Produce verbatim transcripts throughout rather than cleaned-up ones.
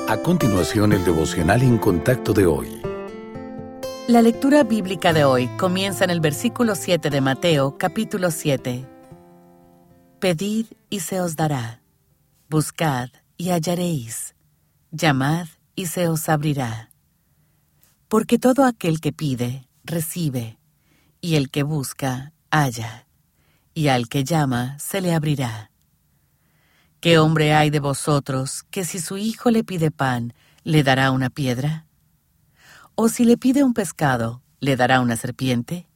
A continuación, el devocional en contacto de hoy. La lectura bíblica de hoy comienza en el versículo siete de Mateo, capítulo siete. Pedid y se os dará, buscad y hallaréis, llamad y se os abrirá. Porque todo aquel que pide, recibe, y el que busca, halla, y al que llama, se le abrirá. ¿Qué hombre hay de vosotros que si su hijo le pide pan, le dará una piedra? ¿O si le pide un pescado, le dará una serpiente?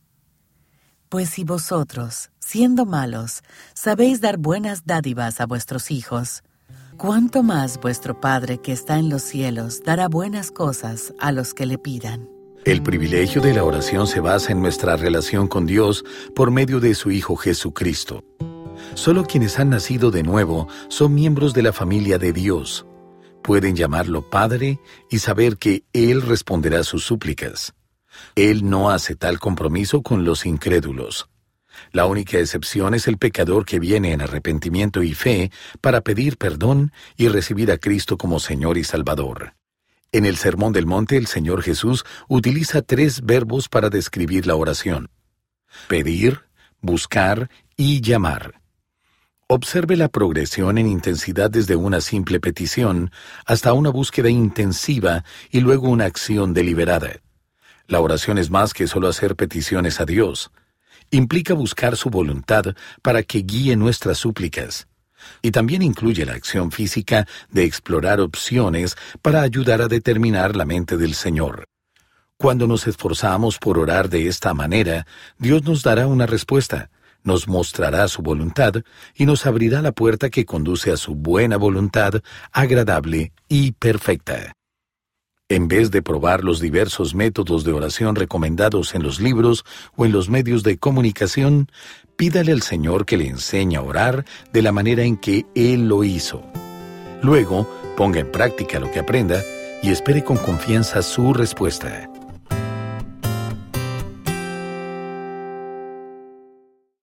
Pues si vosotros, siendo malos, sabéis dar buenas dádivas a vuestros hijos, ¿cuánto más vuestro Padre que está en los cielos dará buenas cosas a los que le pidan? El privilegio de la oración se basa en nuestra relación con Dios por medio de su Hijo Jesucristo. Solo quienes han nacido de nuevo son miembros de la familia de Dios. Pueden llamarlo Padre y saber que Él responderá sus súplicas. Él no hace tal compromiso con los incrédulos. La única excepción es el pecador que viene en arrepentimiento y fe para pedir perdón y recibir a Cristo como Señor y Salvador. En el Sermón del Monte, el Señor Jesús utiliza tres verbos para describir la oración: pedir, buscar y llamar. Observe la progresión en intensidad desde una simple petición hasta una búsqueda intensiva y luego una acción deliberada. La oración es más que solo hacer peticiones a Dios. Implica buscar su voluntad para que guíe nuestras súplicas. Y también incluye la acción física de explorar opciones para ayudar a determinar la mente del Señor. Cuando nos esforzamos por orar de esta manera, Dios nos dará una respuesta, nos mostrará su voluntad y nos abrirá la puerta que conduce a su buena voluntad, agradable y perfecta. En vez de probar los diversos métodos de oración recomendados en los libros o en los medios de comunicación, pídale al Señor que le enseñe a orar de la manera en que Él lo hizo. Luego, ponga en práctica lo que aprenda y espere con confianza su respuesta.